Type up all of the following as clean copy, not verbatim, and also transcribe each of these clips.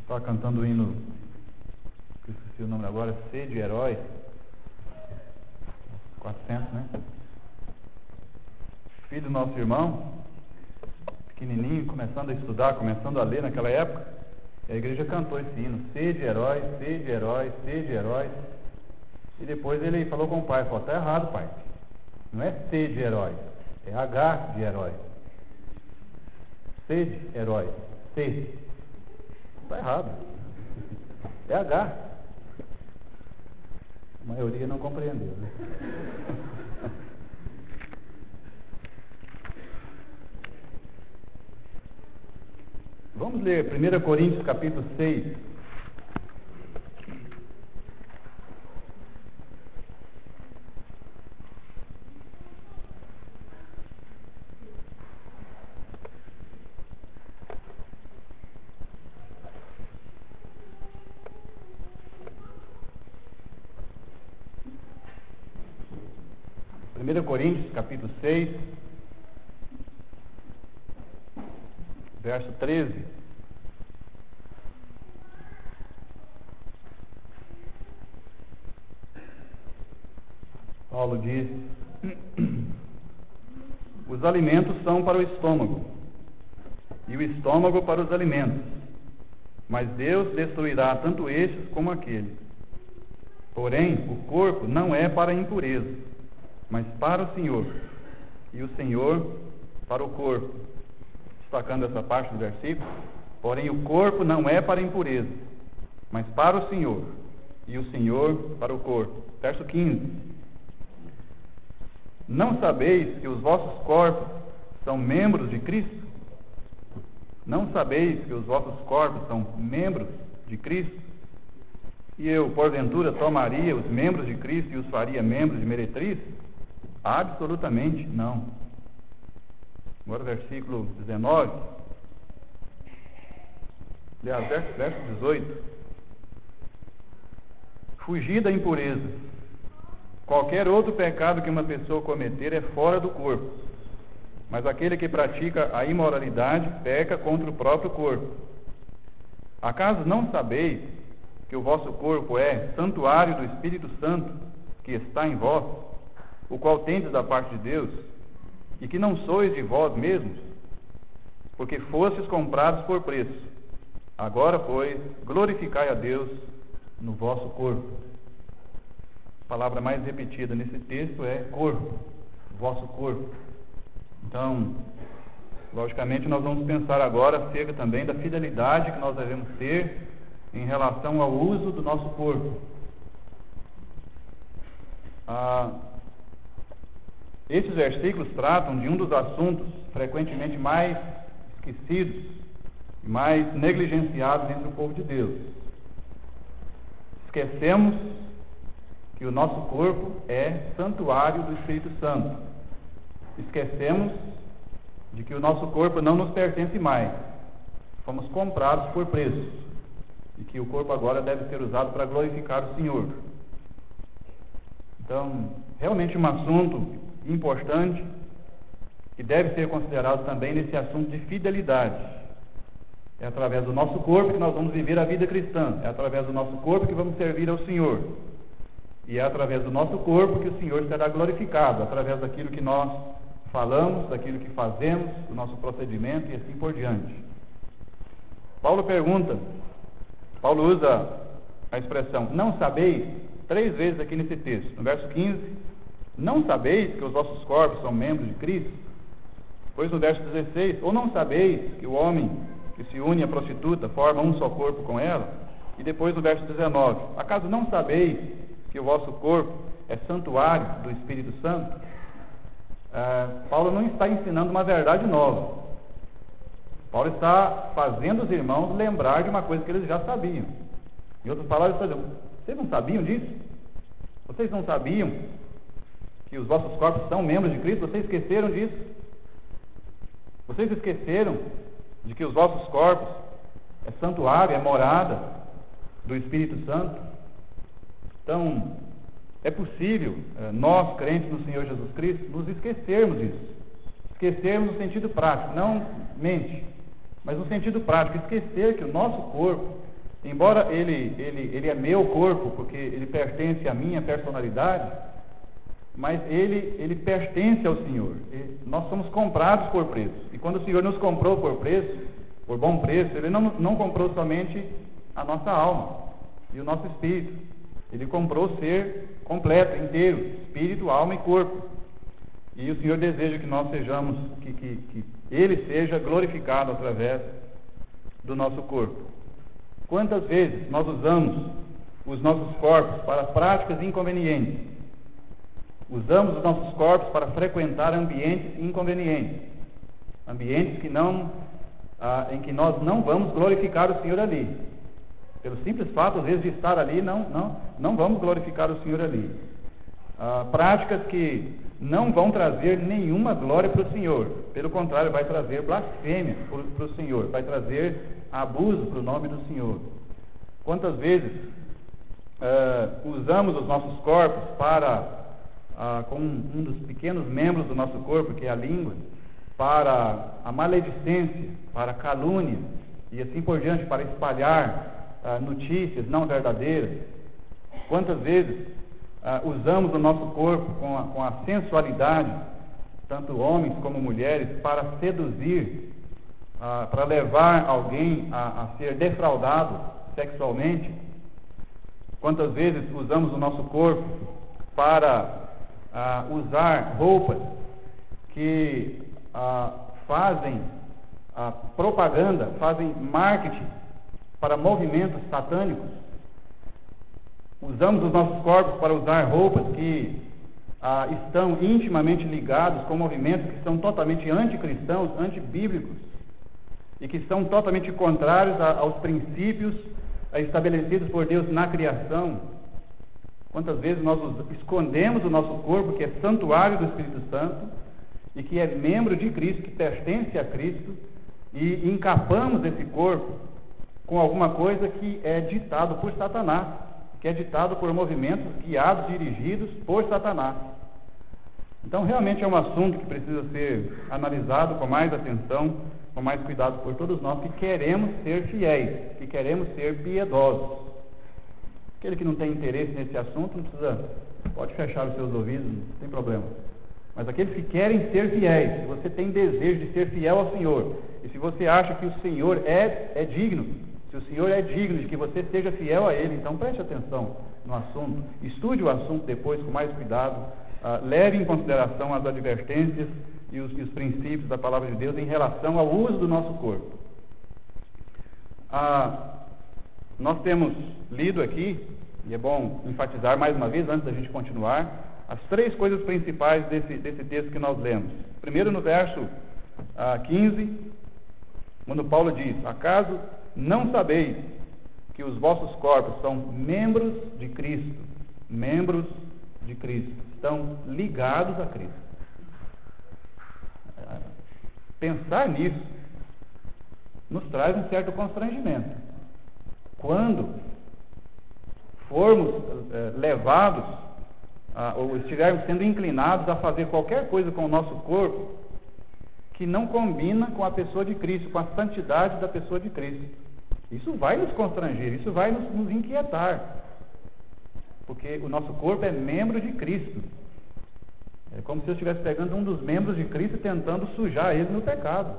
Estava cantando o hino, que eu esqueci o nome agora, Sede Herói, 400, né? Filho do nosso irmão, pequenininho, começando a estudar, começando a ler naquela época, e a igreja cantou esse hino, Sede Herói, Sede Herói, Sede Herói. E depois ele falou com o pai, falou, está errado, pai, não é sede herói, é H de herói. Sede herói, sede. Está errado. É H. A maioria não compreendeu, né? Vamos ler 1 Coríntios capítulo 6. Coríntios, capítulo 6, verso 13. Paulo diz: os alimentos são para o estômago, e o estômago para os alimentos, mas Deus destruirá tanto estes como aquele. Porém, o corpo não é para a impureza, mas para o Senhor, e o Senhor para o corpo. Destacando essa parte do versículo, porém o corpo não é para a impureza, mas para o Senhor, e o Senhor para o corpo. Verso 15. Não sabeis que os vossos corpos são membros de Cristo? Não sabeis que os vossos corpos são membros de Cristo? E eu, porventura, tomaria os membros de Cristo e os faria membros de meretriz? Absolutamente não. Agora versículo 19. Aliás, verso 18. Fugir da impureza. Qualquer outro pecado que uma pessoa cometer é fora do corpo, mas aquele que pratica a imoralidade peca contra o próprio corpo. Acaso não sabeis que o vosso corpo é santuário do Espírito Santo que está em vós, o qual tendes da parte de Deus, e que não sois de vós mesmos, porque fostes comprados por preço. Agora, pois, glorificai a Deus no vosso corpo. A palavra mais repetida nesse texto é corpo, vosso corpo. Então, logicamente, nós vamos pensar agora acerca também da fidelidade que nós devemos ter em relação ao uso do nosso corpo. Esses versículos tratam de um dos assuntos frequentemente mais esquecidos e mais negligenciados entre o povo de Deus. Esquecemos que o nosso corpo é santuário do Espírito Santo. Esquecemos de que o nosso corpo não nos pertence mais. Fomos comprados por preço. E que o corpo agora deve ser usado para glorificar o Senhor. Então, realmente um assunto importante que deve ser considerado também nesse assunto de fidelidade. É através do nosso corpo que nós vamos viver a vida cristã. É através do nosso corpo que vamos servir ao Senhor. E é através do nosso corpo que o Senhor será glorificado, através daquilo que nós falamos, daquilo que fazemos, do nosso procedimento e assim por diante. Paulo usa a expressão não sabeis 3 vezes aqui nesse texto. No verso 15, não sabeis que os vossos corpos são membros de Cristo? Depois no verso 16, ou não sabeis que o homem que se une à prostituta forma um só corpo com ela? E depois no verso 19, acaso não sabeis que o vosso corpo é santuário do Espírito Santo? Paulo não está ensinando uma verdade nova. Paulo está fazendo os irmãos lembrar de uma coisa que eles já sabiam. Em outras palavras, ele está dizendo, vocês não sabiam disso? Vocês não sabiam que os vossos corpos são membros de Cristo? Vocês esqueceram disso? Vocês esqueceram de que os vossos corpos é santuário, é morada do Espírito Santo? Então, é possível nós, crentes no Senhor Jesus Cristo, nos esquecermos disso. Esquecermos no sentido prático, não mente, mas no sentido prático, esquecer que o nosso corpo embora ele é meu corpo, porque ele pertence à minha personalidade, mas ele pertence ao Senhor. Nós somos comprados por preço. E quando o Senhor nos comprou por preço, por bom preço, Ele não comprou somente a nossa alma e o nosso espírito. Ele comprou o ser completo, inteiro, espírito, alma e corpo. E o Senhor deseja que nós sejamos, que Ele seja glorificado através do nosso corpo. Quantas vezes nós usamos os nossos corpos para práticas inconvenientes? Usamos os nossos corpos para frequentar ambientes inconvenientes, ambientes em que nós não vamos glorificar o Senhor ali. Pelo simples fato, às vezes, de estar ali, não vamos glorificar o Senhor ali. Práticas que não vão trazer nenhuma glória para o Senhor. Pelo contrário, vai trazer blasfêmia para o Senhor, vai trazer abuso para o nome do Senhor. Quantas vezes usamos os nossos corpos com um dos pequenos membros do nosso corpo, que é a língua, para a maledicência, para a calúnia e assim por diante, para espalhar notícias não verdadeiras. Quantas vezes usamos o nosso corpo com a sensualidade, tanto homens como mulheres, para seduzir, para levar alguém a ser defraudado sexualmente? Quantas vezes usamos o nosso corpo para usar roupas que fazem propaganda, fazem marketing para movimentos satânicos? Usamos os nossos corpos para usar roupas que estão intimamente ligados com movimentos que são totalmente anticristãos, antibíblicos, e que são totalmente contrários aos princípios estabelecidos por Deus na criação. Quantas vezes nós escondemos o nosso corpo, que é santuário do Espírito Santo, e que é membro de Cristo, que pertence a Cristo, e encapamos esse corpo com alguma coisa que é ditado por Satanás, que é ditado por movimentos guiados, dirigidos por Satanás. Então, realmente é um assunto que precisa ser analisado com mais atenção, com mais cuidado por todos nós que queremos ser fiéis, que queremos ser piedosos. Aquele que não tem interesse nesse assunto não precisa, pode fechar os seus ouvidos, não tem problema. Mas aqueles que querem ser fiéis, se você tem desejo de ser fiel ao Senhor, e se você acha que o Senhor é digno, se o Senhor é digno de que você seja fiel a Ele, então preste atenção no assunto, estude o assunto depois com mais cuidado, leve em consideração as advertências e os princípios da Palavra de Deus em relação ao uso do nosso corpo. Nós temos lido aqui, e é bom enfatizar mais uma vez, antes da gente continuar, as três coisas principais desse texto que nós lemos. Primeiro, no verso 15, quando Paulo diz: acaso não sabeis que os vossos corpos são membros de Cristo? Membros de Cristo. Estão ligados a Cristo. Pensar nisso nos traz um certo constrangimento. Quando formos levados, ou estivermos sendo inclinados a fazer qualquer coisa com o nosso corpo que não combina com a pessoa de Cristo, com a santidade da pessoa de Cristo. Isso vai nos constranger, isso vai nos inquietar, porque o nosso corpo é membro de Cristo. É como se eu estivesse pegando um dos membros de Cristo e tentando sujar ele no pecado.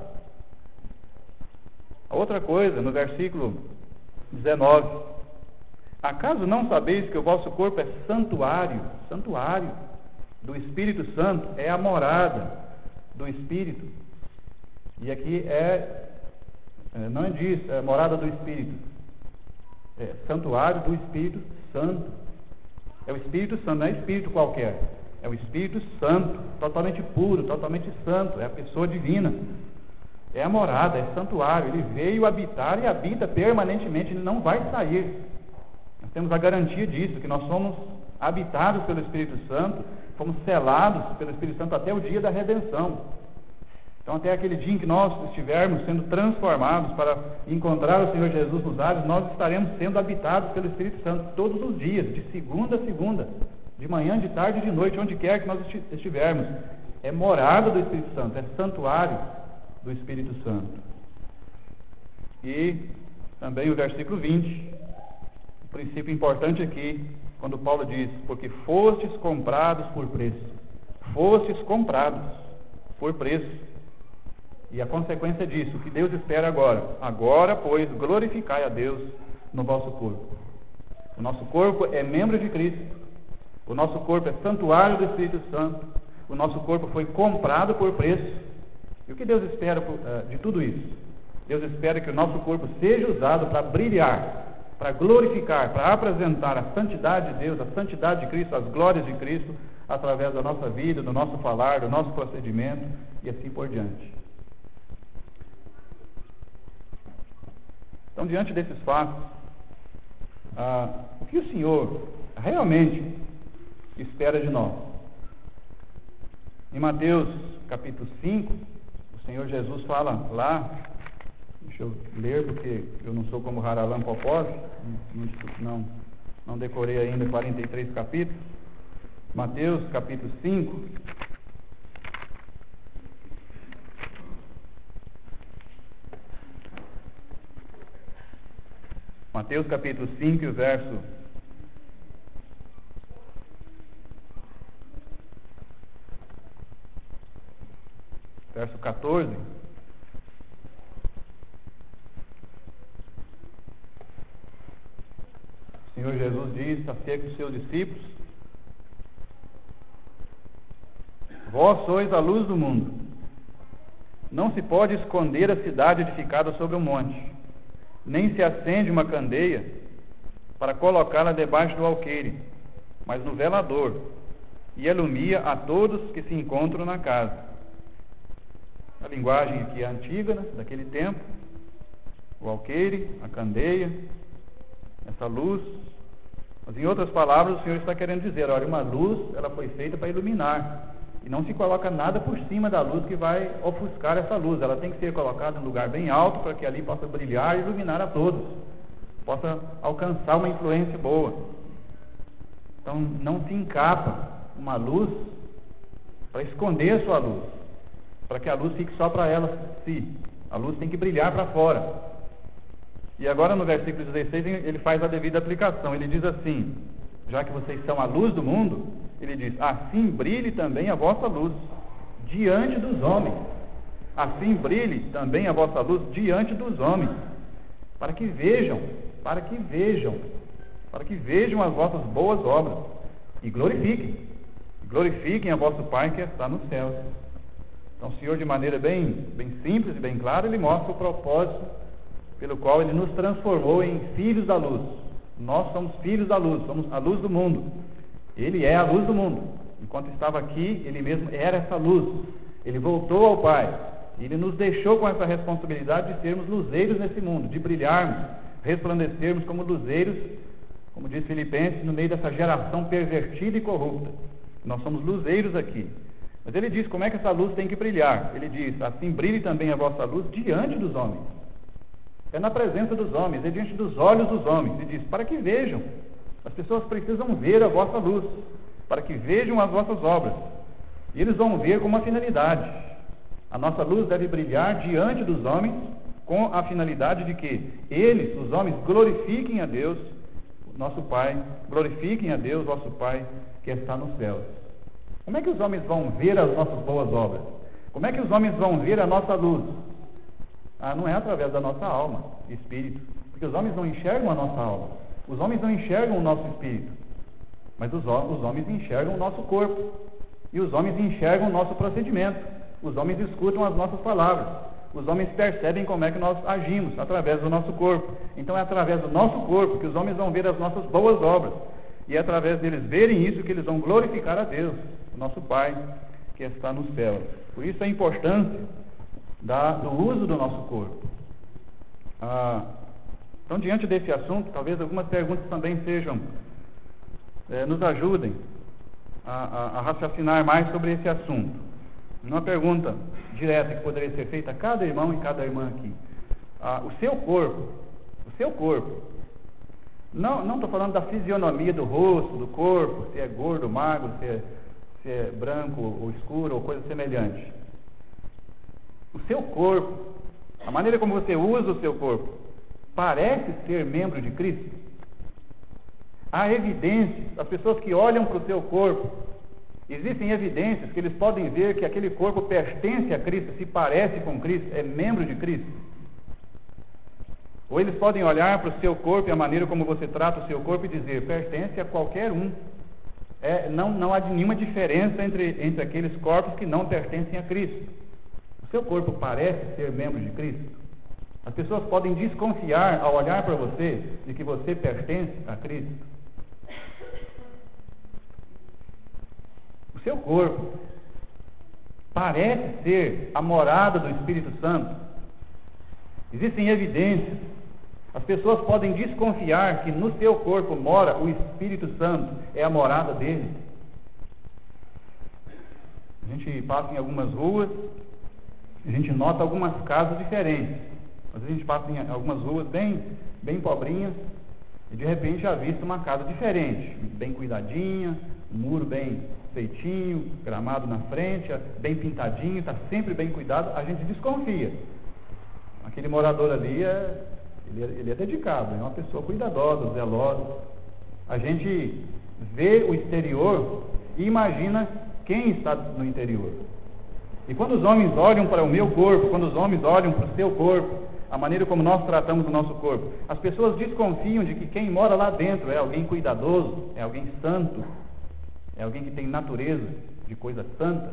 A outra coisa, no versículo 19: acaso não sabeis que o vosso corpo é santuário do Espírito Santo, é a morada do Espírito? E aqui não diz morada do Espírito, é santuário do Espírito Santo. É o Espírito Santo, não é Espírito qualquer, é o Espírito Santo, totalmente puro, totalmente santo, é a pessoa divina, é a morada, é santuário. Ele veio habitar e habita permanentemente, ele não vai sair. Nós temos a garantia disso, que nós somos habitados pelo Espírito Santo, fomos selados pelo Espírito Santo até o dia da redenção. Então, até aquele dia em que nós estivermos sendo transformados para encontrar o Senhor Jesus nos ares, nós estaremos sendo habitados pelo Espírito Santo todos os dias, de segunda a segunda, de manhã, de tarde e de noite, onde quer que nós estivermos. É morada do Espírito Santo, é santuário do Espírito Santo. E também o versículo 20: princípio importante aqui, quando Paulo diz, porque fostes comprados por preço. Fostes comprados por preço. E a consequência disso, o que Deus espera agora? Agora, pois, glorificai a Deus no vosso corpo. O nosso corpo é membro de Cristo. O nosso corpo é santuário do Espírito Santo. O nosso corpo foi comprado por preço. E o que Deus espera de tudo isso? Deus espera que o nosso corpo seja usado para brilhar, para glorificar, para apresentar a santidade de Deus, a santidade de Cristo, as glórias de Cristo, através da nossa vida, do nosso falar, do nosso procedimento e assim por diante. Então, diante desses fatos, o que o Senhor realmente espera de nós? Em Mateus capítulo 5, o Senhor Jesus fala lá, deixa eu ler porque eu não sou como Haralan Popós, não decorei ainda 43 capítulos. Mateus capítulo 5, Mateus capítulo 5, verso 14. O Senhor Jesus diz acerca dos seus discípulos: vós sois a luz do mundo. Não se pode esconder a cidade edificada sobre um monte, nem se acende uma candeia para colocá-la debaixo do alqueire, mas no velador, e alumia a todos que se encontram na casa. A linguagem aqui é antiga, né, daquele tempo, o alqueire, a candeia, essa luz. Mas em outras palavras, o Senhor está querendo dizer, olha, uma luz, ela foi feita para iluminar, e não se coloca nada por cima da luz que vai ofuscar essa luz. Ela tem que ser colocada em um lugar bem alto para que ali possa brilhar e iluminar a todos, possa alcançar uma influência boa. Então não se encapa uma luz para esconder a sua luz, para que a luz fique só para ela si. A luz tem que brilhar para fora. E agora no versículo 16 ele faz a devida aplicação. Ele diz assim, já que vocês são a luz do mundo, ele diz, assim brilhe também a vossa luz diante dos homens. Assim brilhe também a vossa luz diante dos homens, para que vejam as vossas boas obras e glorifiquem a vosso Pai que está nos céus. Então o Senhor, de maneira bem simples e bem clara, ele mostra o propósito pelo qual ele nos transformou em filhos da luz. Nós somos filhos da luz, somos a luz do mundo. Ele é a luz do mundo. Enquanto estava aqui, ele mesmo era essa luz. Ele voltou ao Pai. E ele nos deixou com essa responsabilidade de sermos luzeiros nesse mundo, de brilharmos, resplandecermos como luzeiros, como diz Filipenses, no meio dessa geração pervertida e corrupta. Nós somos luzeiros aqui. Mas ele diz como é que essa luz tem que brilhar. Ele diz, assim brilhe também a vossa luz diante dos homens. É na presença dos homens, é diante dos olhos dos homens. Ele diz, para que vejam. As pessoas precisam ver a vossa luz, para que vejam as vossas obras. E eles vão ver com uma finalidade. A nossa luz deve brilhar diante dos homens com a finalidade de que eles, os homens, glorifiquem a Deus, nosso Pai, glorifiquem a Deus, vosso Pai, que está nos céus. Como é que os homens vão ver as nossas boas obras? Como é que os homens vão ver a nossa luz? Não é através da nossa alma, espírito, porque os homens não enxergam a nossa alma, os homens não enxergam o nosso espírito, mas os homens enxergam o nosso corpo, e os homens enxergam o nosso procedimento, os homens escutam as nossas palavras, os homens percebem como é que nós agimos, através do nosso corpo. Então é através do nosso corpo que os homens vão ver as nossas boas obras, e é através deles verem isso que eles vão glorificar a Deus, nosso Pai, que está nos céus. Por isso a importância do uso do nosso corpo. Então, diante desse assunto, talvez algumas perguntas também nos ajudem a raciocinar mais sobre esse assunto. Uma pergunta direta que poderia ser feita a cada irmão e cada irmã aqui. O seu corpo, não estou falando da fisionomia do rosto, do corpo, se é gordo, magro, se é branco ou escuro ou coisa semelhante. O seu corpo, a maneira como você usa o seu corpo, parece ser membro de Cristo? Há evidências, as pessoas que olham para o seu corpo, existem evidências que eles podem ver que aquele corpo pertence a Cristo, se parece com Cristo, é membro de Cristo. Ou eles podem olhar para o seu corpo e a maneira como você trata o seu corpo e dizer, pertence a qualquer um. Não há nenhuma diferença entre aqueles corpos que não pertencem a Cristo. O seu corpo parece ser membro de Cristo. As pessoas podem desconfiar ao olhar para você de que você pertence a Cristo. O seu corpo parece ser a morada do Espírito Santo. Existem evidências. As pessoas podem desconfiar que no seu corpo mora o Espírito Santo, é a morada dele. A gente passa em algumas ruas, a gente nota algumas casas diferentes. Às vezes a gente passa em algumas ruas bem pobrinhas e de repente já vista uma casa diferente, bem cuidadinha, um muro bem feitinho, gramado na frente, bem pintadinho, está sempre bem cuidado. A gente desconfia. Aquele morador ali ele é dedicado, é uma pessoa cuidadosa, zelosa. A gente vê o exterior e imagina quem está no interior. E quando os homens olham para o meu corpo, quando os homens olham para o seu corpo, a maneira como nós tratamos o nosso corpo, as pessoas desconfiam de que quem mora lá dentro é alguém cuidadoso, é alguém santo, é alguém que tem natureza de coisa santa.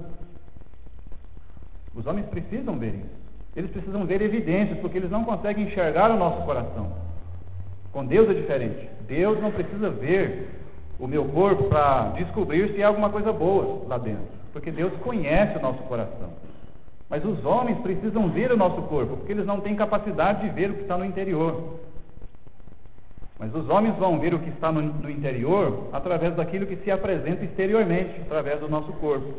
Os homens precisam ver isso. Eles precisam ver evidências, porque eles não conseguem enxergar o nosso coração. Com Deus é diferente. Deus não precisa ver o meu corpo para descobrir se há alguma coisa boa lá dentro, porque Deus conhece o nosso coração. Mas os homens precisam ver o nosso corpo, porque eles não têm capacidade de ver o que está no interior. Mas os homens vão ver o que está no interior através daquilo que se apresenta exteriormente, através do nosso corpo.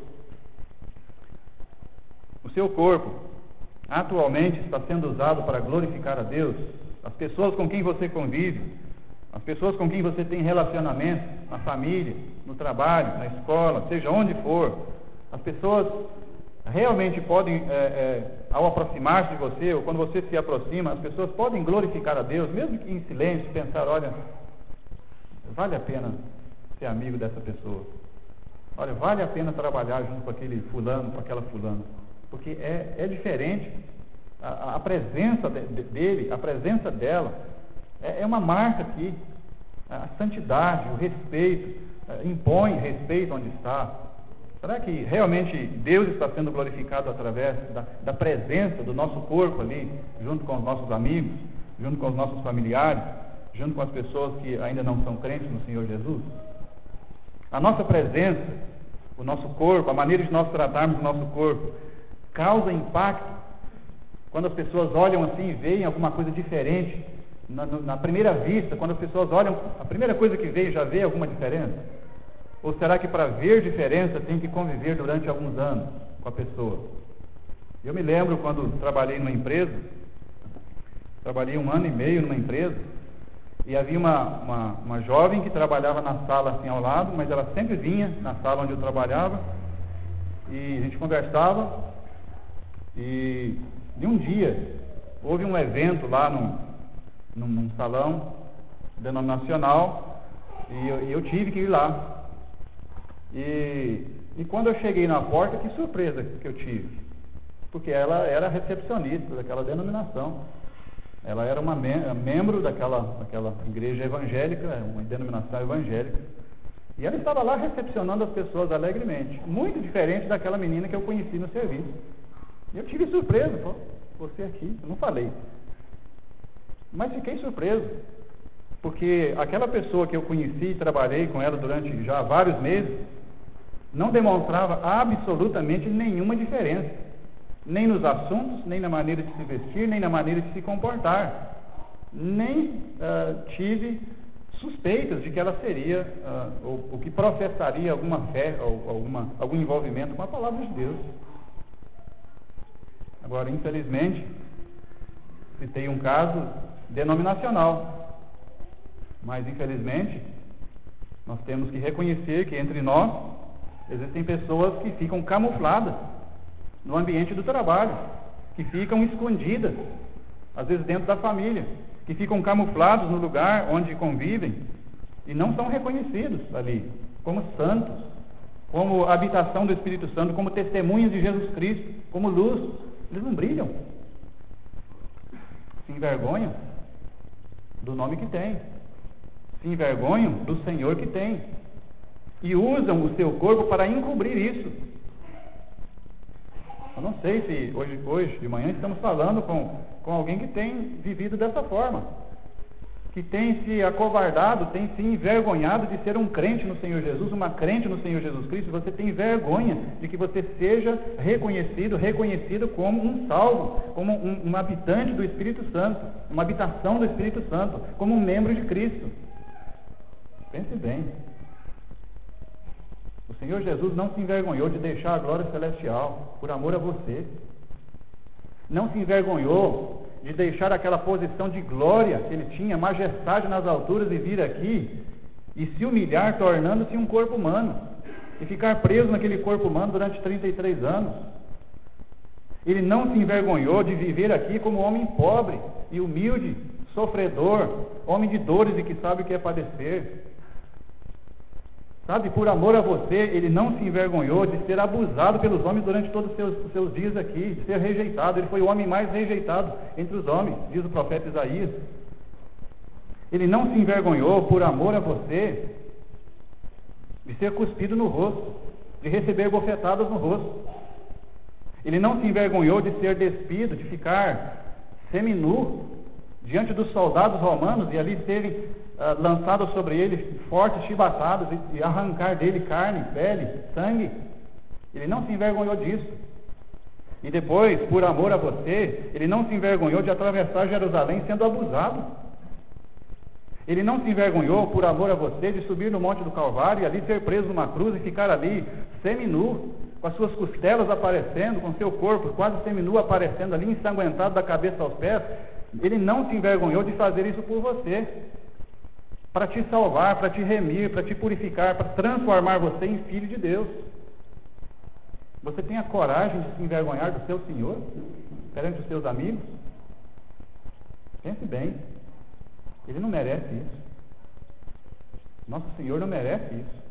O seu corpo atualmente está sendo usado para glorificar a Deus. As pessoas com quem você convive, as pessoas com quem você tem relacionamento, na família, no trabalho, na escola, seja onde for, as pessoas realmente podem, ao aproximar-se de você, ou quando você se aproxima, as pessoas podem glorificar a Deus, mesmo que em silêncio, pensar, olha, vale a pena ser amigo dessa pessoa. Olha, vale a pena trabalhar junto com aquele fulano, com aquela fulana. Porque é diferente. A presença dele, a presença dela, é uma marca aqui. A santidade, o respeito, impõe respeito onde está. Será que realmente Deus está sendo glorificado através da presença do nosso corpo ali, junto com os nossos amigos, junto com os nossos familiares, junto com as pessoas que ainda não são crentes no Senhor Jesus? A nossa presença, o nosso corpo, a maneira de nós tratarmos o nosso corpo, causa impacto quando as pessoas olham assim e veem alguma coisa diferente na primeira vista. Quando as pessoas olham, a primeira coisa que vê, já vê alguma diferença? Ou será que para ver diferença tem que conviver durante alguns anos com a pessoa? Eu me lembro quando trabalhei numa empresa, trabalhei 1 ano e meio numa empresa, e havia uma jovem que trabalhava na sala assim ao lado, mas ela sempre vinha na sala onde eu trabalhava, e a gente conversava. E um dia houve um evento lá num salão denominacional e eu tive que ir lá. E quando eu cheguei na porta, que surpresa que eu tive, porque ela era recepcionista daquela denominação. Ela era uma membro daquela igreja evangélica, uma denominação evangélica. E ela estava lá recepcionando as pessoas alegremente, muito diferente daquela menina que eu conheci no serviço. E eu tive surpresa, pô, você aqui, eu não falei. Mas fiquei surpreso, porque aquela pessoa que eu conheci e trabalhei com ela durante já vários meses, não demonstrava absolutamente nenhuma diferença, nem nos assuntos, nem na maneira de se vestir, nem na maneira de se comportar. Nem tive suspeitas de que ela seria, ou que professaria alguma fé, ou algum envolvimento com a palavra de Deus. Agora, infelizmente, citei um caso denominacional, mas infelizmente nós temos que reconhecer que entre nós existem pessoas que ficam camufladas no ambiente do trabalho, que ficam escondidas, às vezes dentro da família, que ficam camuflados no lugar onde convivem e não são reconhecidos ali como santos, como habitação do Espírito Santo, como testemunhas de Jesus Cristo, como luz. Eles não brilham. Se envergonham do nome que tem, se envergonham do Senhor que tem, e usam o seu corpo para encobrir isso. Eu não sei se hoje de manhã estamos falando com alguém que tem vivido dessa forma, que tem se acovardado, tem se envergonhado de ser um crente no Senhor Jesus, uma crente no Senhor Jesus Cristo. Você tem vergonha de que você seja reconhecido como um salvo, como um habitante do Espírito Santo, uma habitação do Espírito Santo, como um membro de Cristo. Pense bem. O Senhor Jesus não se envergonhou de deixar a glória celestial por amor a você. Não se envergonhou de deixar aquela posição de glória que ele tinha, majestade nas alturas, e vir aqui e se humilhar, tornando-se um corpo humano, e ficar preso naquele corpo humano durante 33 anos. Ele não se envergonhou de viver aqui como homem pobre e humilde, sofredor, homem de dores e que sabe o que é padecer. Sabe, por amor a você, ele não se envergonhou de ser abusado pelos homens durante todos os seus dias aqui, de ser rejeitado. Ele foi o homem mais rejeitado entre os homens, diz o profeta Isaías. Ele não se envergonhou, por amor a você, de ser cuspido no rosto, de receber bofetadas no rosto. Ele não se envergonhou de ser despido, de ficar seminu diante dos soldados romanos e ali serem lançados sobre ele fortes chibatadas e arrancar dele carne, pele, sangue. Ele não se envergonhou disso. E depois, por amor a você, ele não se envergonhou de atravessar Jerusalém sendo abusado. Ele não se envergonhou, por amor a você, de subir no Monte do Calvário e ali ser preso numa cruz e ficar ali seminu, com as suas costelas aparecendo, com seu corpo quase seminu aparecendo ali, ensanguentado da cabeça aos pés. Ele não se envergonhou de fazer isso por você, para te salvar, para te remir, para te purificar, para transformar você em filho de Deus. Você tem a coragem de se envergonhar do seu Senhor perante os seus amigos? Pense bem, ele não merece isso. Nosso Senhor não merece isso.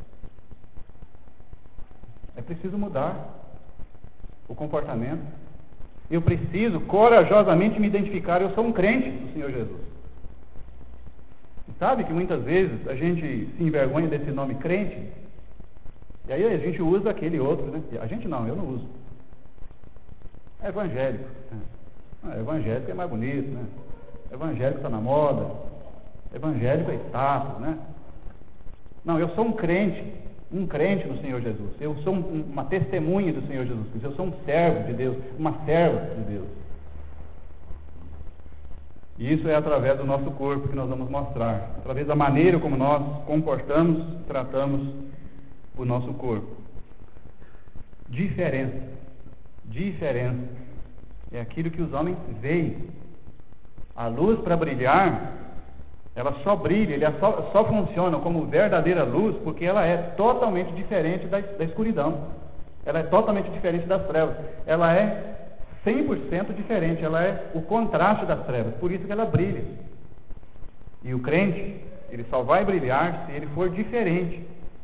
É preciso mudar o comportamento. Eu preciso corajosamente me identificar. Eu sou um crente do Senhor Jesus. Sabe que muitas vezes a gente se envergonha desse nome crente, e aí a gente usa aquele outro, né? A gente não, eu não uso. É evangélico. Evangélico é mais bonito, né? Evangélico está na moda. Evangélico é status, né? Não, eu sou um crente no Senhor Jesus. Eu sou uma testemunha do Senhor Jesus Cristo. Eu sou um servo de Deus, uma serva de Deus. E isso é através do nosso corpo que nós vamos mostrar, através da maneira como nós comportamos, tratamos o nosso corpo. Diferença é aquilo que os homens veem. A luz, para brilhar, ela só brilha, ela só funciona como verdadeira luz porque ela é totalmente diferente da escuridão. Ela é totalmente diferente das trevas. Ela é 100% diferente, ela é o contraste das trevas, por isso que ela brilha. E o crente, ele só vai brilhar se ele for diferente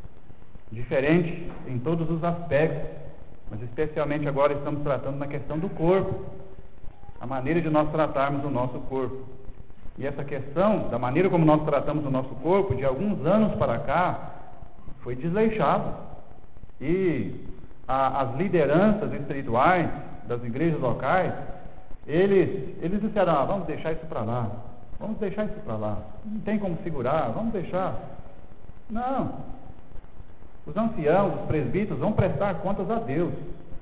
em todos os aspectos, mas especialmente agora estamos tratando na questão do corpo, a maneira de nós tratarmos o nosso corpo. E essa questão da maneira como nós tratamos o nosso corpo, de alguns anos para cá, foi desleixada. E as lideranças espirituais das igrejas locais, eles disseram, vamos deixar isso para lá, não tem como segurar, vamos deixar. Não, os anciãos, os presbíteros vão prestar contas a Deus.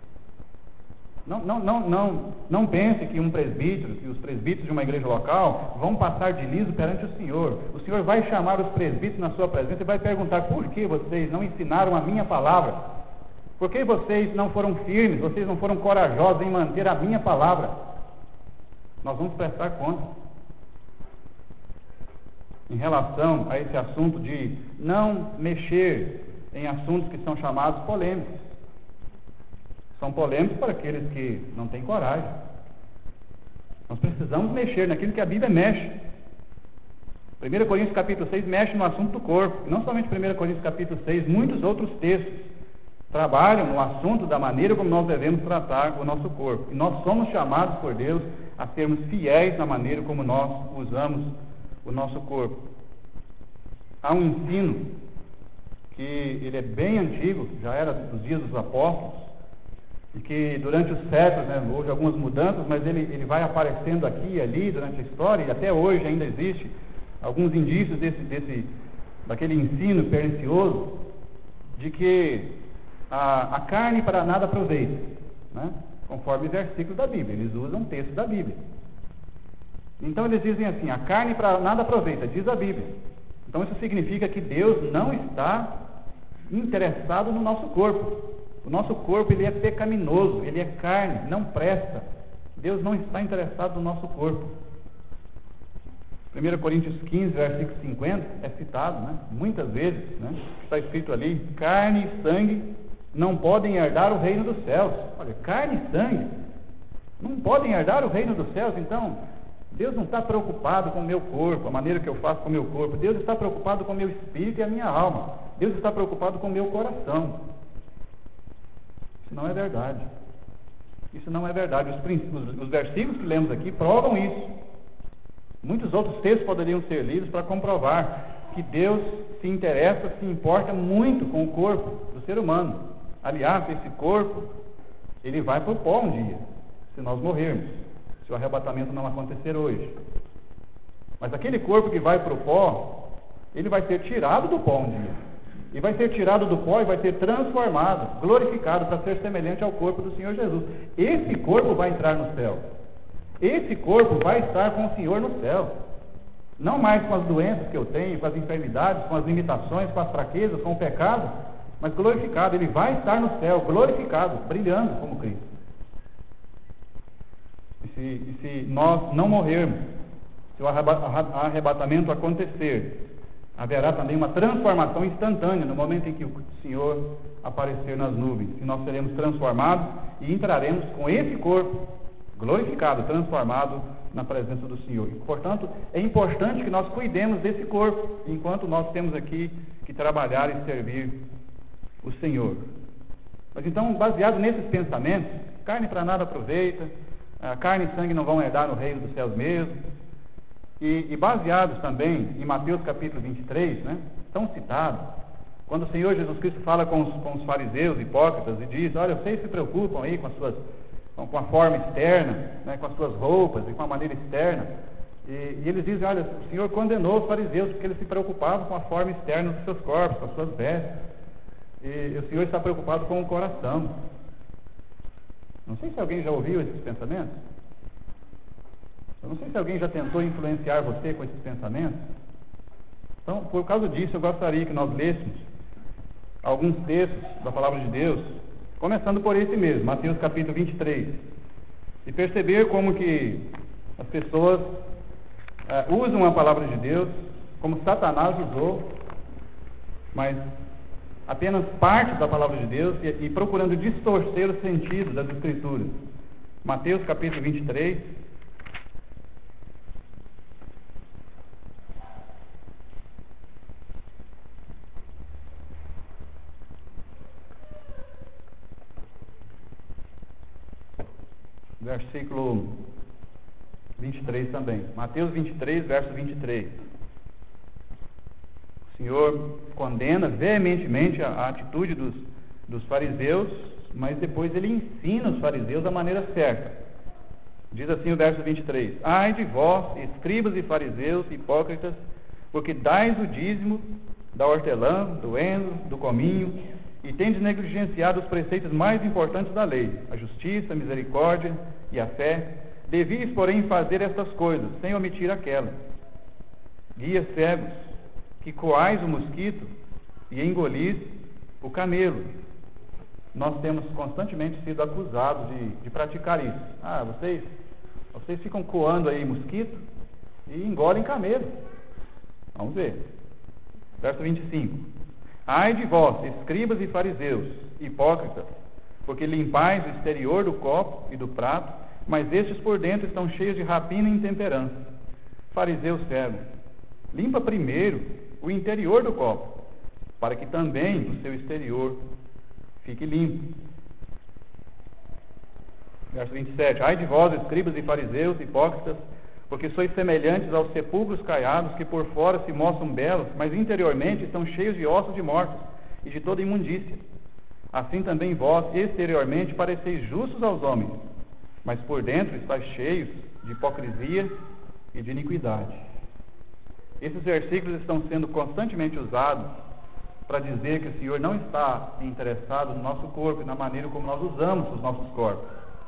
Não pense que que os presbíteros de uma igreja local vão passar de liso perante o Senhor. O Senhor vai chamar os presbíteros na sua presença e vai perguntar: por que vocês não ensinaram a minha palavra? Por que vocês não foram firmes, vocês não foram corajosos em manter a minha palavra? Nós vamos prestar conta. Em relação a esse assunto de não mexer em assuntos que são chamados polêmicos. São polêmicos para aqueles que não têm coragem. Nós precisamos mexer naquilo que a Bíblia mexe. 1 Coríntios capítulo 6 mexe no assunto do corpo. Não somente 1 Coríntios capítulo 6, muitos outros textos trabalham no assunto da maneira como nós devemos tratar o nosso corpo. E nós somos chamados por Deus a sermos fiéis na maneira como nós usamos o nosso corpo. Há um ensino que ele é bem antigo, já era dos dias dos apóstolos, e que durante os séculos, houve algumas mudanças, mas ele vai aparecendo aqui e ali durante a história, e até hoje ainda existe alguns indícios daquele ensino pernicioso de que a carne para nada aproveita, conforme o versículo da Bíblia. Eles usam o texto da Bíblia. Então eles dizem assim: a carne para nada aproveita, diz a Bíblia. Então isso significa que Deus não está interessado no nosso corpo. O nosso corpo, ele é pecaminoso, ele é carne, não presta. Deus não está interessado no nosso corpo. 1 Coríntios 15, versículo 50, é citado, muitas vezes, está escrito ali: carne e sangue não podem herdar o reino dos céus. Olha, carne e sangue não podem herdar o reino dos céus. Então, Deus não está preocupado com o meu corpo, a maneira que eu faço com o meu corpo. Deus está preocupado com o meu espírito e a minha alma. Deus está preocupado com o meu coração. Isso não é verdade. Isso não é verdade. Os versículos que lemos aqui provam isso. Muitos outros textos poderiam ser lidos para comprovar que Deus se interessa, se importa muito com o corpo do ser humano. Aliás, esse corpo, ele vai para o pó um dia, se nós morrermos, se o arrebatamento não acontecer hoje. Mas aquele corpo que vai para o pó, ele vai ser tirado do pó um dia. E vai ser tirado do pó e vai ser transformado, glorificado, para ser semelhante ao corpo do Senhor Jesus. Esse corpo vai entrar no céu. Esse corpo vai estar com o Senhor no céu. Não mais com as doenças que eu tenho, com as enfermidades, com as limitações, com as fraquezas, com o pecado, mas glorificado. Ele vai estar no céu, glorificado, brilhando como Cristo. E se nós não morrermos, se o arrebatamento acontecer, haverá também uma transformação instantânea no momento em que o Senhor aparecer nas nuvens. E nós seremos transformados e entraremos com esse corpo glorificado, transformado na presença do Senhor. E, portanto, é importante que nós cuidemos desse corpo, enquanto nós temos aqui que trabalhar e servir o Senhor. Mas então, baseado nesses pensamentos, carne para nada aproveita, carne e sangue não vão herdar no reino dos céus mesmo, e baseados também em Mateus capítulo 23, tão citado, quando o Senhor Jesus Cristo fala com os fariseus hipócritas e diz: olha, vocês se preocupam aí com a forma externa, com as suas roupas e com a maneira externa, e eles dizem: olha, o Senhor condenou os fariseus porque eles se preocupavam com a forma externa dos seus corpos, com as suas vestes, e o Senhor está preocupado com o coração. Não sei se alguém já ouviu esses pensamentos. Eu não sei se alguém já tentou influenciar você com esses pensamentos. Então, por causa disso, eu gostaria que nós lêssemos alguns textos da Palavra de Deus, começando por esse mesmo, Mateus capítulo 23, e perceber como que as pessoas usam a Palavra de Deus como Satanás usou, mas apenas parte da Palavra de Deus e procurando distorcer o sentido das Escrituras. Mateus capítulo 23, versículo 23 também. Mateus 23, verso 23. O Senhor condena veementemente a atitude dos fariseus, mas depois ele ensina os fariseus da maneira certa. Diz assim o verso 23: ai de vós, escribas e fariseus, hipócritas, porque dais o dízimo da hortelã, do endro, do cominho, e tendes negligenciado os preceitos mais importantes da lei, a justiça, a misericórdia e a fé. Devias, porém, fazer estas coisas, sem omitir aquela. Guias cegos, que coais o mosquito e engolis o camelo. Nós temos constantemente sido acusados de praticar isso. Vocês ficam coando aí mosquito e engolem camelo. Vamos ver. Verso 25. Ai de vós, escribas e fariseus, hipócritas, porque limpais o exterior do copo e do prato, mas estes por dentro estão cheios de rapina e intemperança. Fariseu cego, limpa primeiro o interior do copo, para que também o seu exterior fique limpo. Verso 27. Ai de vós, escribas e fariseus, hipócritas, porque sois semelhantes aos sepulcros caiados, que por fora se mostram belos, mas interiormente estão cheios de ossos de mortos e de toda imundícia. Assim também vós, exteriormente, pareceis justos aos homens, mas por dentro estáis cheios de hipocrisia e de iniquidade. Esses versículos estão sendo constantemente usados para dizer que o Senhor não está interessado no nosso corpo e na maneira como nós usamos os nossos corpos.